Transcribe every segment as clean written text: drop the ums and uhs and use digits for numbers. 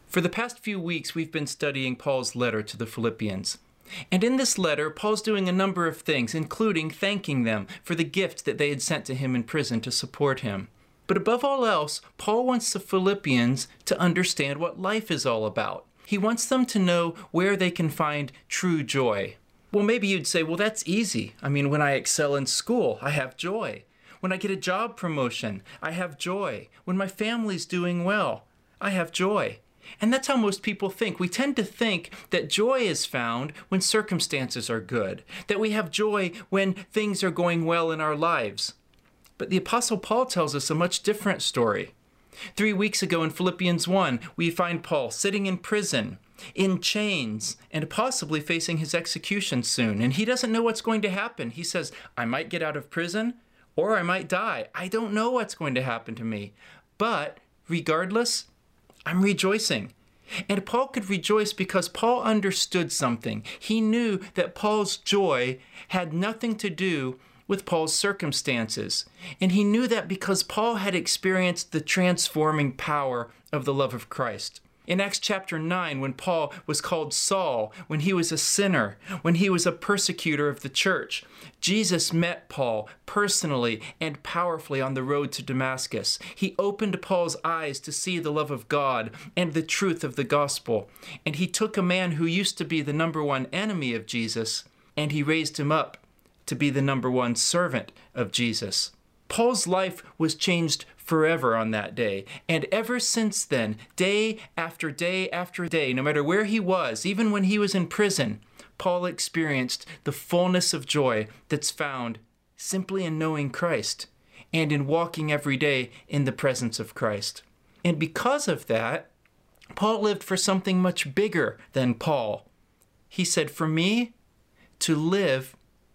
For the past few weeks, we've been studying Paul's letter to the Philippians. And in this letter, Paul's doing a number of things, including thanking them for the gift that they had sent to him in prison to support him. But above all else, Paul wants the Philippians to understand what life is all about. He wants them to know where they can find true joy. Well, maybe you'd say, well, that's easy. I mean, when I excel in school, I have joy. When I get a job promotion, I have joy. When my family's doing well, I have joy. And that's how most people think. We tend to think that joy is found when circumstances are good, that we have joy when things are going well in our lives. But the Apostle Paul tells us a much different story. 3 weeks ago in Philippians 1, we find Paul sitting in prison, in chains, and possibly facing his execution soon. And he doesn't know what's going to happen. He says, I might get out of prison or I might die. I don't know what's going to happen to me. But regardless, I'm rejoicing. And Paul could rejoice because Paul understood something. He knew that Paul's joy had nothing to do with Paul's circumstances. And he knew that because Paul had experienced the transforming power of the love of Christ. In Acts chapter 9, when Paul was called Saul, when he was a sinner, when he was a persecutor of the church, Jesus met Paul personally and powerfully on the road to Damascus. He opened Paul's eyes to see the love of God and the truth of the gospel. And he took a man who used to be the number one enemy of Jesus, and he raised him up to be the number one servant of Jesus. Paul's life was changed forever on that day. And ever since then, day after day after day, no matter where he was, even when he was in prison, Paul experienced the fullness of joy that's found simply in knowing Christ and in walking every day in the presence of Christ. And because of that, Paul lived for something much bigger than Paul. He said, for me, to live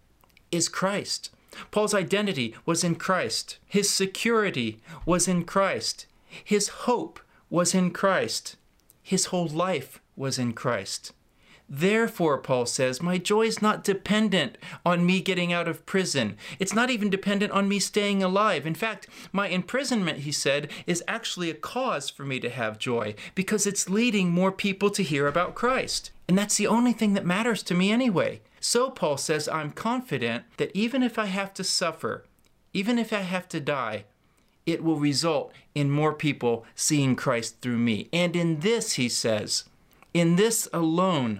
is Christ. Paul's identity was in Christ. His security was in Christ. His hope was in Christ. His whole life was in Christ. Therefore, Paul says, my joy is not dependent on me getting out of prison. It's not even dependent on me staying alive. In fact, my imprisonment, he said, is actually a cause for me to have joy because it's leading more people to hear about Christ. And that's the only thing that matters to me anyway. So Paul says, I'm confident that even if I have to suffer, even if I have to die, it will result in more people seeing Christ through me. And in this, he says, in this alone,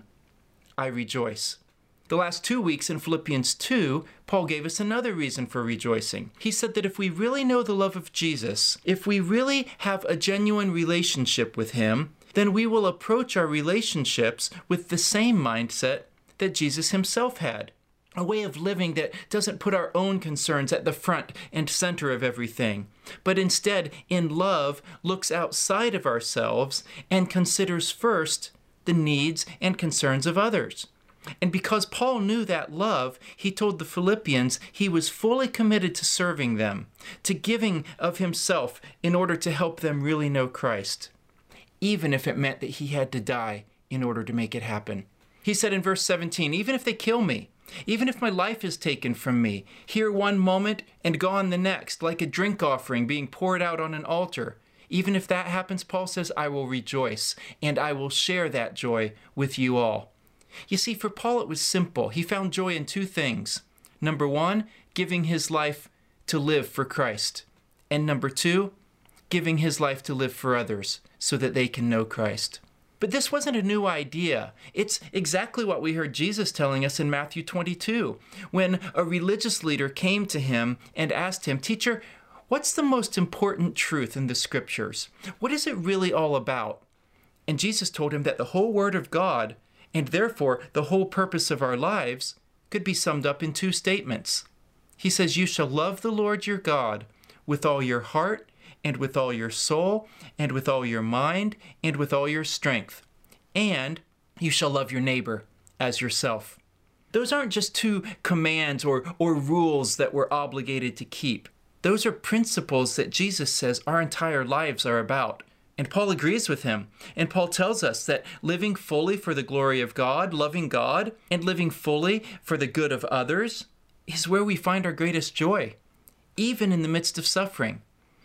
I rejoice. The last 2 weeks in Philippians 2, Paul gave us another reason for rejoicing. He said that if we really know the love of Jesus, if we really have a genuine relationship with him, then we will approach our relationships with the same mindset that Jesus himself had. A way of living that doesn't put our own concerns at the front and center of everything, but instead, in love, looks outside of ourselves and considers first the needs and concerns of others. And because Paul knew that love, he told the Philippians he was fully committed to serving them, to giving of himself in order to help them really know Christ, even if it meant that he had to die in order to make it happen. He said in verse 17, even if they kill me, even if my life is taken from me, here one moment and gone the next, like a drink offering being poured out on an altar, even if that happens, Paul says, I will rejoice, and I will share that joy with you all. You see, for Paul, it was simple. He found joy in two things. Number one, giving his life to live for Christ. And number two, giving his life to live for others so that they can know Christ. But this wasn't a new idea. It's exactly what we heard Jesus telling us in Matthew 22, when a religious leader came to him and asked him, Teacher, what's the most important truth in the scriptures? What is it really all about? And Jesus told him that the whole word of God, and therefore the whole purpose of our lives, could be summed up in two statements. He says, you shall love the Lord your God with all your heart, and with all your soul, and with all your mind, and with all your strength. And you shall love your neighbor as yourself. Those aren't just two commands or rules that we're obligated to keep. Those are principles that Jesus says our entire lives are about. And Paul agrees with him. And Paul tells us that living fully for the glory of God, loving God, and living fully for the good of others is where we find our greatest joy, even in the midst of suffering.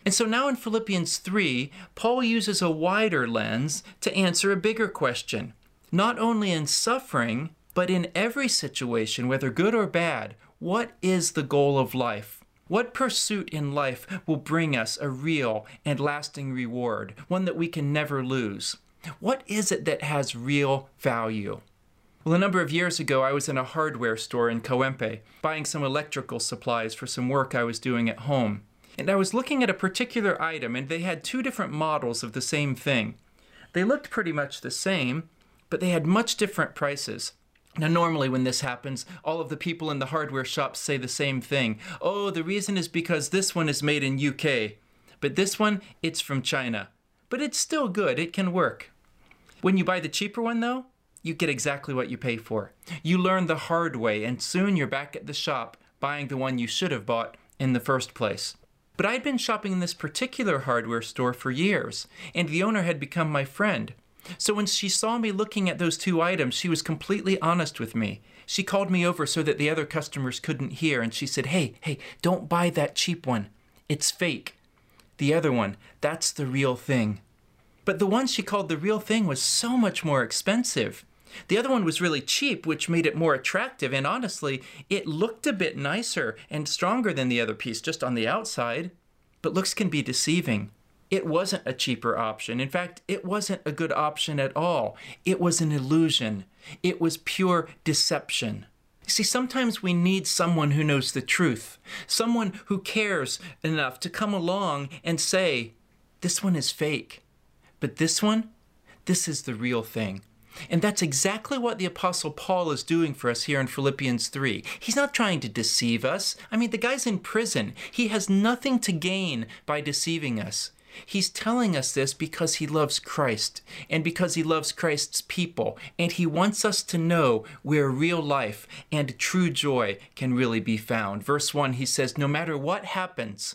And so now in Philippians 3, Paul uses a wider lens to answer a bigger question. Not only in suffering, but in every situation, whether good or bad, what is the goal of life? What pursuit in life will bring us a real and lasting reward, one that we can never lose? What is it that has real value? Well, a number of years ago, I was in a hardware store in Coempe, buying some electrical supplies for some work I was doing at home. And I was looking at a particular item, and they had two different models of the same thing. They looked pretty much the same, but they had much different prices. Now, normally when this happens, all of the people in the hardware shops say the same thing. Oh, the reason is because this one is made in UK, but this one, it's from China. But it's still good, it can work. When you buy the cheaper one though, you get exactly what you pay for. You learn the hard way, and soon you're back at the shop buying the one you should have bought in the first place. But I'd been shopping in this particular hardware store for years, and the owner had become my friend. So when she saw me looking at those two items, she was completely honest with me. She called me over so that the other customers couldn't hear, and she said, hey, don't buy that cheap one. It's fake. The other one, that's the real thing. But the one she called the real thing was so much more expensive. The other one was really cheap, which made it more attractive, and honestly, it looked a bit nicer and stronger than the other piece just on the outside. But looks can be deceiving. It wasn't a cheaper option. In fact, it wasn't a good option at all. It was an illusion. It was pure deception. See, sometimes we need someone who knows the truth, someone who cares enough to come along and say, this one is fake, but this one, this is the real thing. And that's exactly what the Apostle Paul is doing for us here in Philippians 3. He's not trying to deceive us. I mean, the guy's in prison. He has nothing to gain by deceiving us. He's telling us this because he loves Christ and because he loves Christ's people. And he wants us to know where real life and true joy can really be found. Verse 1, he says, no matter what happens,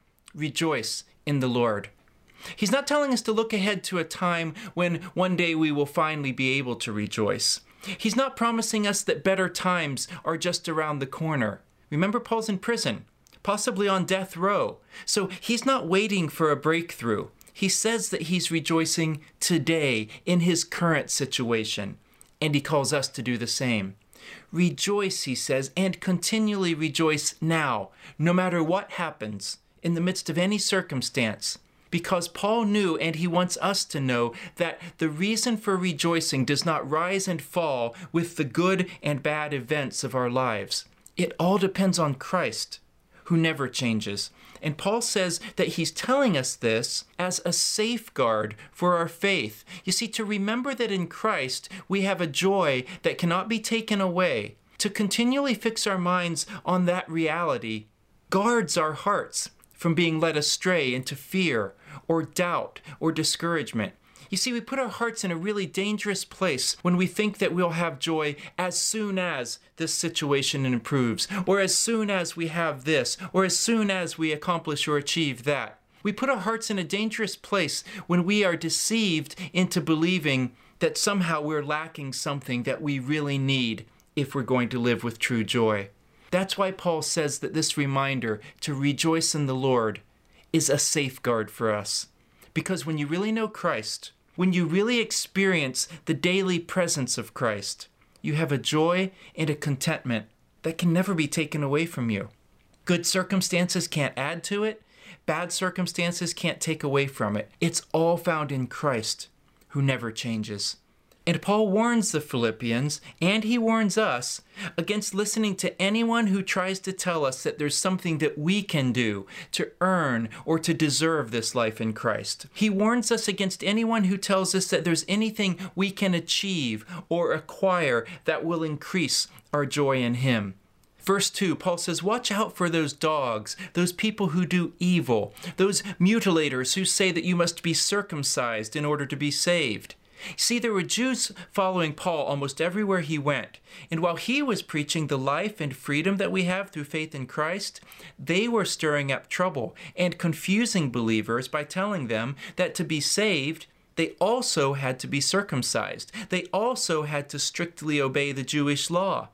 rejoice in the Lord. He's not telling us to look ahead to a time when one day we will finally be able to rejoice. He's not promising us that better times are just around the corner. Remember, Paul's in prison, possibly on death row. So he's not waiting for a breakthrough. He says that he's rejoicing today in his current situation, and he calls us to do the same. Rejoice, he says, and continually rejoice now, no matter what happens, in the midst of any circumstance. Because Paul knew, and he wants us to know, that the reason for rejoicing does not rise and fall with the good and bad events of our lives. It all depends on Christ, who never changes. And Paul says that he's telling us this as a safeguard for our faith. You see, to remember that in Christ we have a joy that cannot be taken away, to continually fix our minds on that reality, guards our hearts from being led astray into fear or doubt or discouragement. You see, we put our hearts in a really dangerous place when we think that we'll have joy as soon as this situation improves, or as soon as we have this, or as soon as we accomplish or achieve that. We put our hearts in a dangerous place when we are deceived into believing that somehow we're lacking something that we really need if we're going to live with true joy. That's why Paul says that this reminder to rejoice in the Lord is a safeguard for us. Because when you really know Christ, when you really experience the daily presence of Christ, you have a joy and a contentment that can never be taken away from you. Good circumstances can't add to it. Bad circumstances can't take away from it. It's all found in Christ, who never changes. And Paul warns the Philippians, and he warns us, against listening to anyone who tries to tell us that there's something that we can do to earn or to deserve this life in Christ. He warns us against anyone who tells us that there's anything we can achieve or acquire that will increase our joy in him. Verse 2, Paul says, watch out for those dogs, those people who do evil, those mutilators who say that you must be circumcised in order to be saved. See, there were Jews following Paul almost everywhere he went. And while he was preaching the life and freedom that we have through faith in Christ, they were stirring up trouble and confusing believers by telling them that to be saved, they also had to be circumcised. They also had to strictly obey the Jewish law.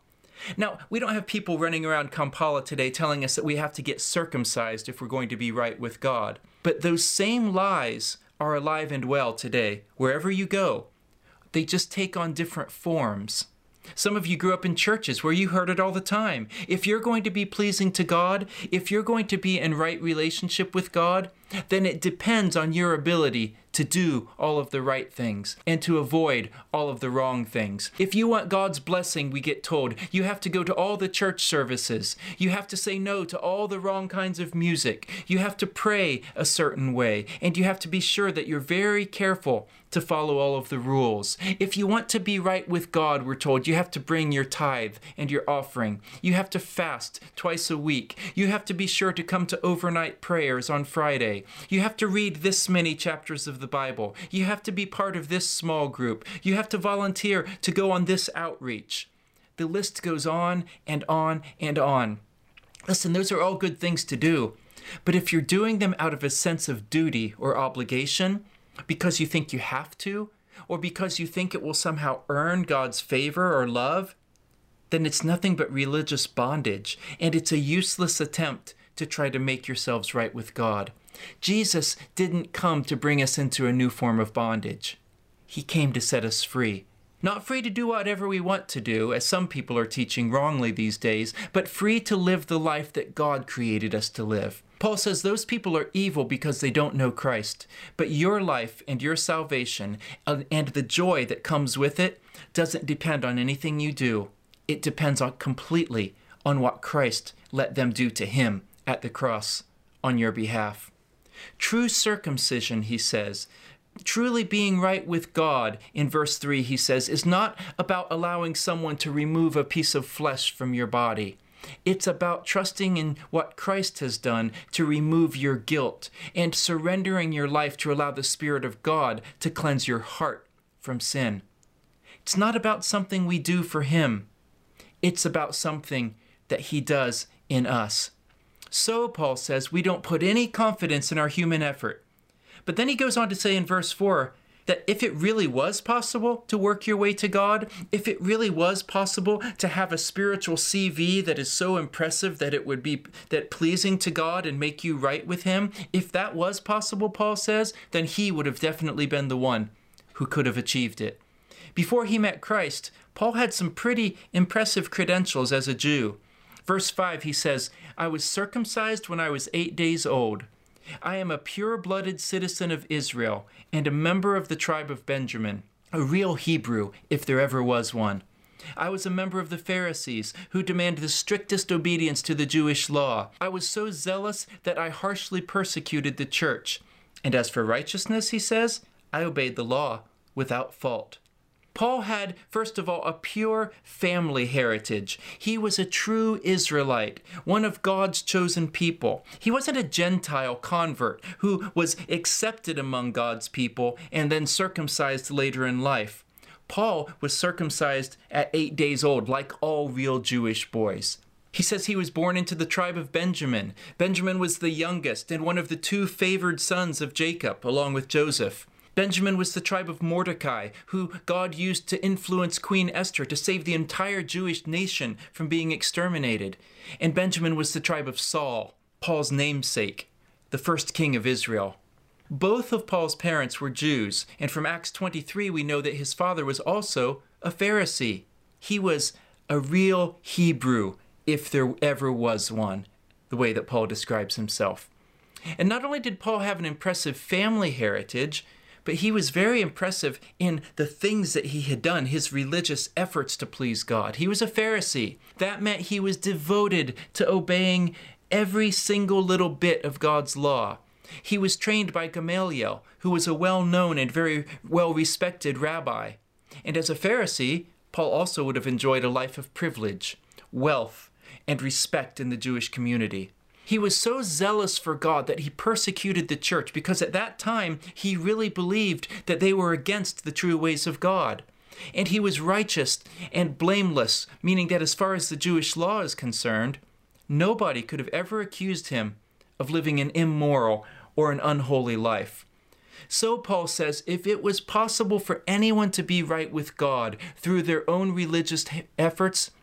Now, we don't have people running around Kampala today telling us that we have to get circumcised if we're going to be right with God. But those same lies are alive and well today, wherever you go. They just take on different forms. Some of you grew up in churches where you heard it all the time. If you're going to be pleasing to God, if you're going to be in right relationship with God, then it depends on your ability to do all of the right things and to avoid all of the wrong things. If you want God's blessing, we get told, you have to go to all the church services. You have to say no to all the wrong kinds of music. You have to pray a certain way, and you have to be sure that you're very careful to follow all of the rules. If you want to be right with God, we're told, you have to bring your tithe and your offering. You have to fast twice a week. You have to be sure to come to overnight prayers on Friday. You have to read this many chapters of the Bible. You have to be part of this small group. You have to volunteer to go on this outreach. The list goes on and on and on. Listen, those are all good things to do. But if you're doing them out of a sense of duty or obligation, because you think you have to, or because you think it will somehow earn God's favor or love, then it's nothing but religious bondage, and it's a useless attempt to try to make yourselves right with God. Jesus didn't come to bring us into a new form of bondage. He came to set us free. Not free to do whatever we want to do, as some people are teaching wrongly these days, but free to live the life that God created us to live. Paul says those people are evil because they don't know Christ, but your life and your salvation and the joy that comes with it doesn't depend on anything you do. It depends completely on what Christ let them do to him at the cross on your behalf. True circumcision, he says, truly being right with God, in verse 3, he says, is not about allowing someone to remove a piece of flesh from your body. It's about trusting in what Christ has done to remove your guilt and surrendering your life to allow the Spirit of God to cleanse your heart from sin. It's not about something we do for him. It's about something that he does in us. So, Paul says, we don't put any confidence in our human effort. But then he goes on to say in verse 4 that if it really was possible to work your way to God, if it really was possible to have a spiritual CV that is so impressive that it would be pleasing to God and make you right with him, if that was possible, Paul says, then he would have definitely been the one who could have achieved it. Before he met Christ, Paul had some pretty impressive credentials as a Jew. Verse 5, he says, I was circumcised when I was 8 days old. I am a pure-blooded citizen of Israel and a member of the tribe of Benjamin, a real Hebrew, if there ever was one. I was a member of the Pharisees, who demand the strictest obedience to the Jewish law. I was so zealous that I harshly persecuted the church. And as for righteousness, he says, I obeyed the law without fault. Paul had, first of all, a pure family heritage. He was a true Israelite, one of God's chosen people. He wasn't a Gentile convert who was accepted among God's people and then circumcised later in life. Paul was circumcised at 8 days old, like all real Jewish boys. He says he was born into the tribe of Benjamin. Benjamin was the youngest and one of the 2 favored sons of Jacob, along with Joseph. Benjamin was the tribe of Mordecai, who God used to influence Queen Esther to save the entire Jewish nation from being exterminated. And Benjamin was the tribe of Saul, Paul's namesake, the first king of Israel. Both of Paul's parents were Jews, and from Acts 23 we know that his father was also a Pharisee. He was a real Hebrew, if there ever was one, the way that Paul describes himself. And not only did Paul have an impressive family heritage, but he was very impressive in the things that he had done, his religious efforts to please God. He was a Pharisee. That meant he was devoted to obeying every single little bit of God's law. He was trained by Gamaliel, who was a well-known and very well-respected rabbi. And as a Pharisee, Paul also would have enjoyed a life of privilege, wealth, and respect in the Jewish community. He was so zealous for God that he persecuted the church because at that time he really believed that they were against the true ways of God. And he was righteous and blameless, meaning that as far as the Jewish law is concerned, nobody could have ever accused him of living an immoral or an unholy life. So Paul says, if it was possible for anyone to be right with God through their own religious efforts,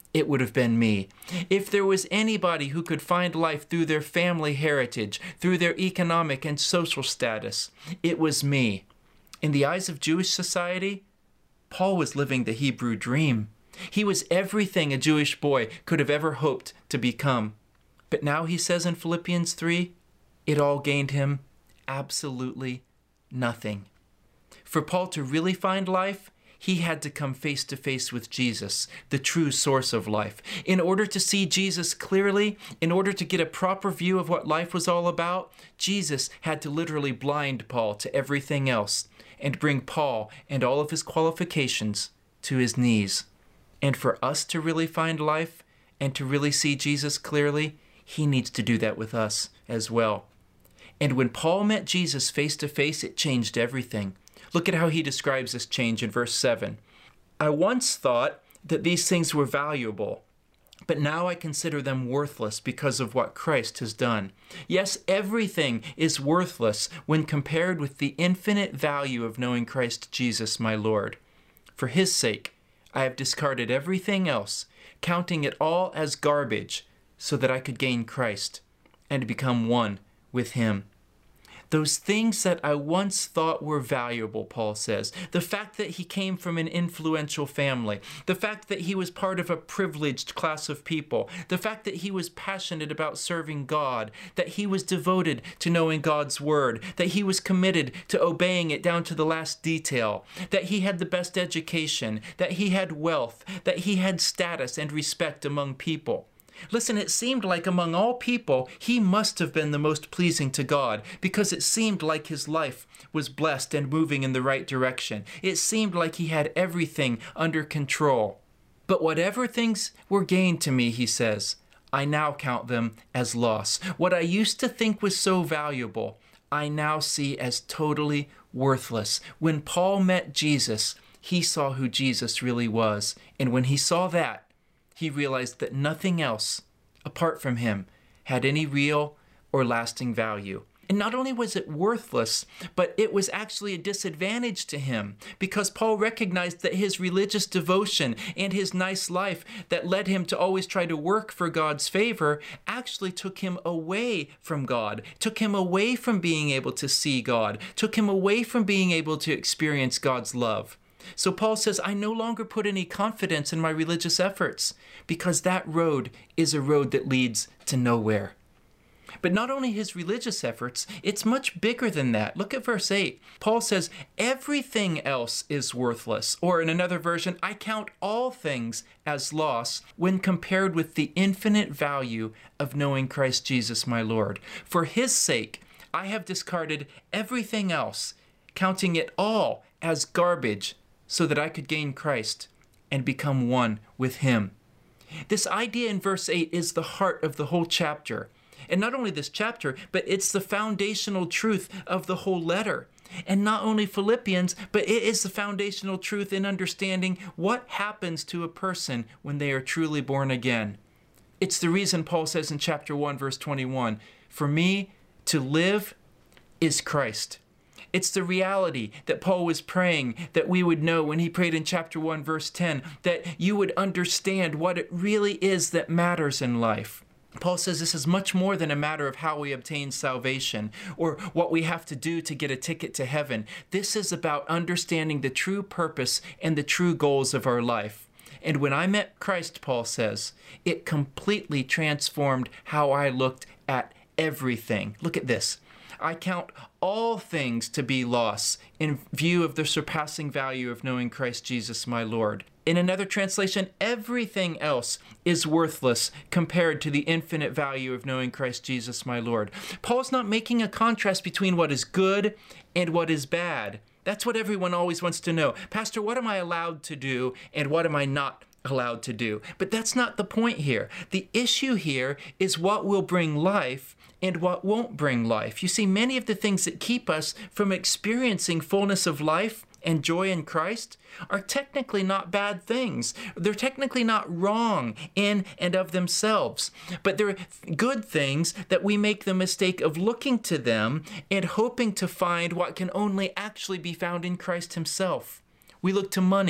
it would have been me. If there was anybody who could find life through their family heritage, through their economic and social status, it was me. In the eyes of Jewish society, Paul was living the Hebrew dream. He was everything a Jewish boy could have ever hoped to become. But now he says in Philippians 3, it all gained him absolutely nothing. For Paul to really find life, he had to come face to face with Jesus, the true source of life. In order to see Jesus clearly, in order to get a proper view of what life was all about, Jesus had to literally blind Paul to everything else and bring Paul and all of his qualifications to his knees. And for us to really find life and to really see Jesus clearly, he needs to do that with us as well. And when Paul met Jesus face to face, it changed everything. Look at how he describes this change in verse 7. I once thought that these things were valuable, but now I consider them worthless because of what Christ has done. Yes, everything is worthless when compared with the infinite value of knowing Christ Jesus, my Lord. For his sake, I have discarded everything else, counting it all as garbage, so that I could gain Christ and become one with him. Those things that I once thought were valuable, Paul says, the fact that he came from an influential family, the fact that he was part of a privileged class of people, the fact that he was passionate about serving God, that he was devoted to knowing God's word, that he was committed to obeying it down to the last detail, that he had the best education, that he had wealth, that he had status and respect among people. Listen, it seemed like among all people, he must have been the most pleasing to God because it seemed like his life was blessed and moving in the right direction. It seemed like he had everything under control. But whatever things were gained to me, he says, I now count them as loss. What I used to think was so valuable, I now see as totally worthless. When Paul met Jesus, he saw who Jesus really was. And when he saw that, he realized that nothing else, apart from him, had any real or lasting value. And not only was it worthless, but it was actually a disadvantage to him because Paul recognized that his religious devotion and his nice life that led him to always try to work for God's favor actually took him away from God, took him away from being able to see God, took him away from being able to experience God's love. So Paul says, I no longer put any confidence in my religious efforts because that road is a road that leads to nowhere. But not only his religious efforts, it's much bigger than that. Look at verse 8. Paul says, everything else is worthless. Or in another version, I count all things as loss when compared with the infinite value of knowing Christ Jesus my Lord. For his sake, I have discarded everything else, counting it all as garbage, so that I could gain Christ and become one with him. This idea in verse 8 is the heart of the whole chapter. And not only this chapter, but it's the foundational truth of the whole letter. And not only Philippians, but it is the foundational truth in understanding what happens to a person when they are truly born again. It's the reason Paul says in chapter 1, verse 21, for me to live is Christ. It's the reality that Paul was praying that we would know when he prayed in chapter 1, verse 10, that you would understand what it really is that matters in life. Paul says this is much more than a matter of how we obtain salvation or what we have to do to get a ticket to heaven. This is about understanding the true purpose and the true goals of our life. And when I met Christ, Paul says, it completely transformed how I looked at everything. Look at this. I count all things to be loss in view of the surpassing value of knowing Christ Jesus my Lord. In another translation, everything else is worthless compared to the infinite value of knowing Christ Jesus my Lord. Paul's not making a contrast between what is good and what is bad. That's what everyone always wants to know. Pastor, what am I allowed to do and what am I not allowed to do? But that's not the point here. The issue here is what will bring life and what won't bring life. You see, many of the things that keep us from experiencing fullness of life and joy in Christ are technically not bad things. They're technically not wrong in and of themselves, but they're good things that we make the mistake of looking to them and hoping to find what can only actually be found in Christ himself. We look to money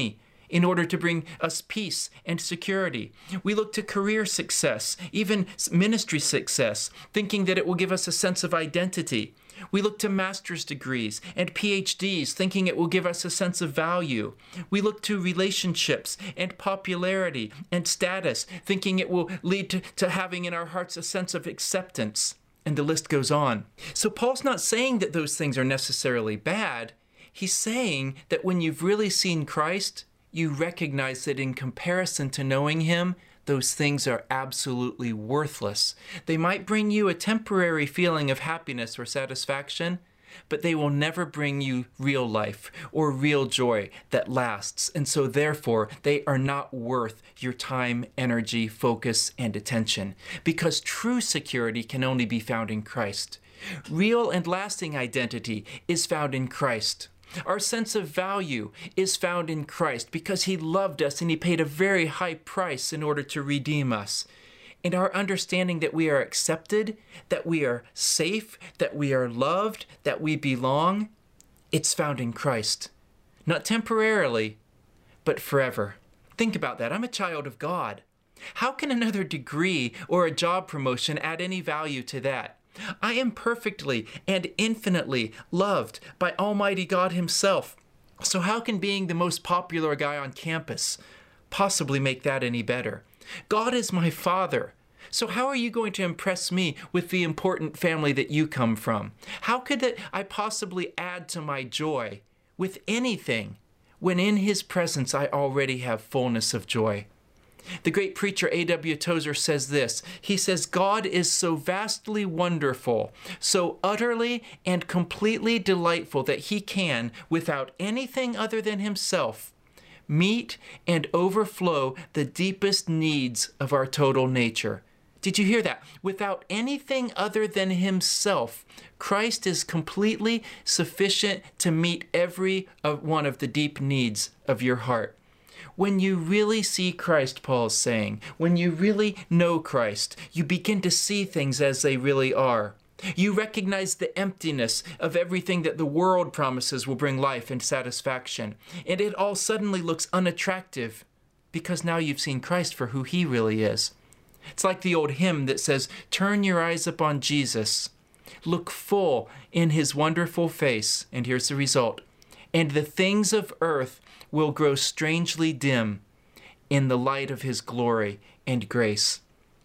in order to bring us peace and security. We look to career success, even ministry success, thinking that it will give us a sense of identity. We look to master's degrees and PhDs, thinking it will give us a sense of value. We look to relationships and popularity and status, thinking it will lead to having in our hearts a sense of acceptance. And the list goes on. So Paul's not saying that those things are necessarily bad. He's saying that when you've really seen Christ, you recognize that in comparison to knowing him, those things are absolutely worthless. They might bring you a temporary feeling of happiness or satisfaction, but they will never bring you real life or real joy that lasts. And so therefore, they are not worth your time, energy, focus, and attention, because true security can only be found in Christ. Real and lasting identity is found in Christ. Our sense of value is found in Christ because he loved us and he paid a very high price in order to redeem us. And our understanding that we are accepted, that we are safe, that we are loved, that we belong, it's found in Christ. Not temporarily, but forever. Think about that. I'm a child of God. How can another degree or a job promotion add any value to that? I am perfectly and infinitely loved by Almighty God himself. So how can being the most popular guy on campus possibly make that any better? God is my Father. So how are you going to impress me with the important family that you come from? How could I possibly add to my joy with anything when in his presence I already have fullness of joy? The great preacher A.W. Tozer says this. He says, God is so vastly wonderful, so utterly and completely delightful that he can, without anything other than himself, meet and overflow the deepest needs of our total nature. Did you hear that? Without anything other than himself, Christ is completely sufficient to meet every one of the deep needs of your heart. When you really see Christ, Paul is saying, when you really know Christ, you begin to see things as they really are. You recognize the emptiness of everything that the world promises will bring life and satisfaction. And it all suddenly looks unattractive because now you've seen Christ for who he really is. It's like the old hymn that says, turn your eyes upon Jesus, look full in his wonderful face, and here's the result, and the things of earth will grow strangely dim in the light of his glory and grace.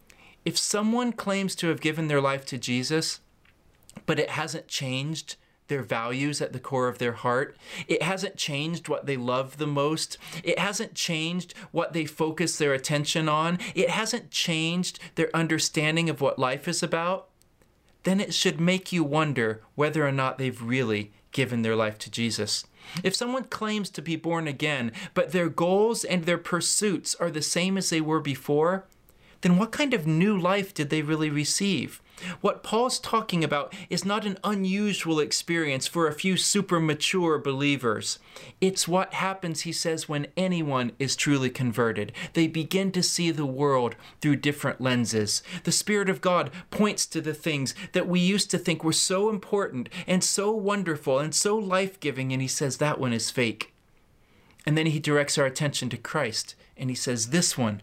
If someone claims to have given their life to Jesus, but it hasn't changed their values at the core of their heart, it hasn't changed what they love the most, it hasn't changed what they focus their attention on, it hasn't changed their understanding of what life is about, then it should make you wonder whether or not they've really given their life to Jesus. If someone claims to be born again, but their goals and their pursuits are the same as they were before, then what kind of new life did they really receive? What Paul's talking about is not an unusual experience for a few super mature believers. It's what happens, he says, when anyone is truly converted. They begin to see the world through different lenses. The Spirit of God points to the things that we used to think were so important and so wonderful and so life-giving, and he says that one is fake. And then he directs our attention to Christ, and he says this one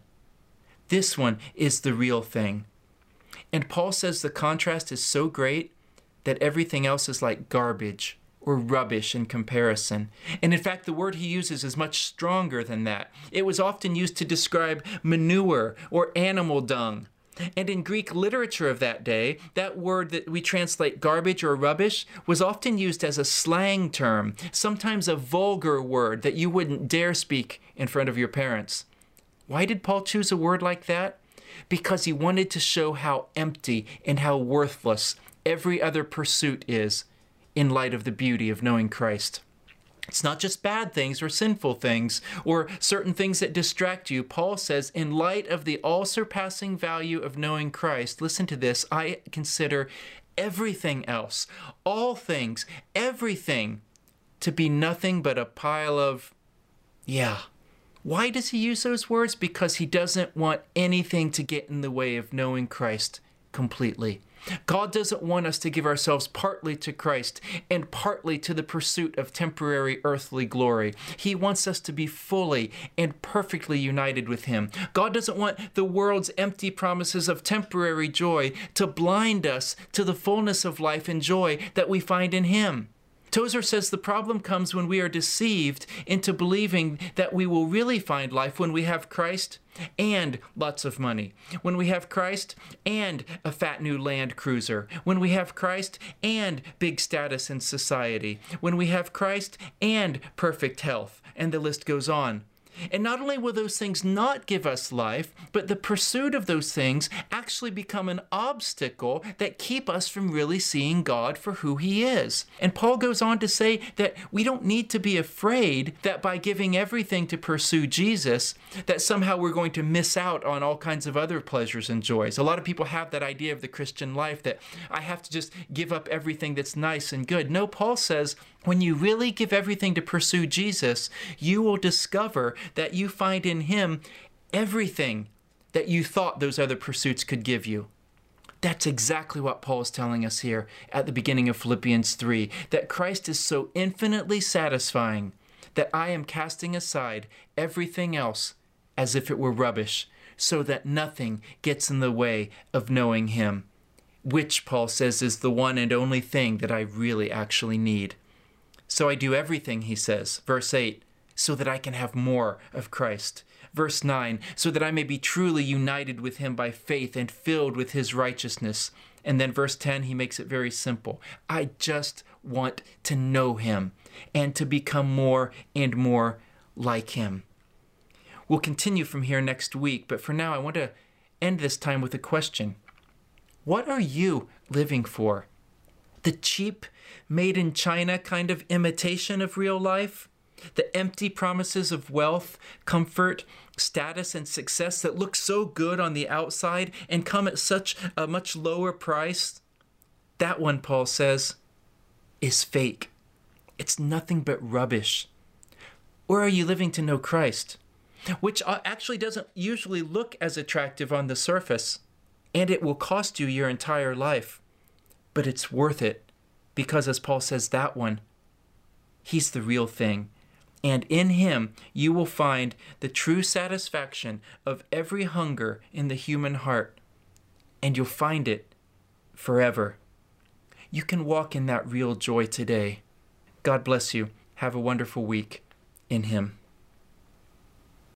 is the real thing. And Paul says the contrast is so great that everything else is like garbage or rubbish in comparison. And in fact, the word he uses is much stronger than that. It was often used to describe manure or animal dung. And in Greek literature of that day, that word that we translate garbage or rubbish was often used as a slang term, sometimes a vulgar word that you wouldn't dare speak in front of your parents. Why did Paul choose a word like that? Because he wanted to show how empty and how worthless every other pursuit is in light of the beauty of knowing Christ. It's not just bad things or sinful things or certain things that distract you. Paul says, in light of the all-surpassing value of knowing Christ, listen to this, I consider everything else, all things, everything, to be nothing but a pile of, Why does he use those words? Because he doesn't want anything to get in the way of knowing Christ completely. God doesn't want us to give ourselves partly to Christ and partly to the pursuit of temporary earthly glory. He wants us to be fully and perfectly united with Him. God doesn't want the world's empty promises of temporary joy to blind us to the fullness of life and joy that we find in Him. Tozer says the problem comes when we are deceived into believing that we will really find life when we have Christ and lots of money, when we have Christ and a fat new Land Cruiser, when we have Christ and big status in society, when we have Christ and perfect health, and the list goes on. And not only will those things not give us life, but the pursuit of those things actually become an obstacle that keep us from really seeing God for who He is. And Paul goes on to say that we don't need to be afraid that by giving everything to pursue Jesus, that somehow we're going to miss out on all kinds of other pleasures and joys. A lot of people have that idea of the Christian life that I have to just give up everything that's nice and good. No, Paul says, when you really give everything to pursue Jesus, you will discover that you find in Him everything that you thought those other pursuits could give you. That's exactly what Paul is telling us here at the beginning of Philippians 3, that Christ is so infinitely satisfying that I am casting aside everything else as if it were rubbish, so that nothing gets in the way of knowing Him, which, Paul says, is the one and only thing that I really actually need. So I do everything, he says, verse 8, so that I can have more of Christ. Verse 9, so that I may be truly united with Him by faith and filled with His righteousness. And then verse 10, he makes it very simple. I just want to know Him and to become more and more like Him. We'll continue from here next week, but for now I want to end this time with a question. What are you living for? The cheap, made in China kind of imitation of real life? The empty promises of wealth, comfort, status, and success that look so good on the outside and come at such a much lower price? That one, Paul says, is fake. It's nothing but rubbish. Or are you living to know Christ, which actually doesn't usually look as attractive on the surface, and it will cost you your entire life, but it's worth it because, as Paul says, that one, He's the real thing. And in Him, you will find the true satisfaction of every hunger in the human heart. And you'll find it forever. You can walk in that real joy today. God bless you. Have a wonderful week in Him.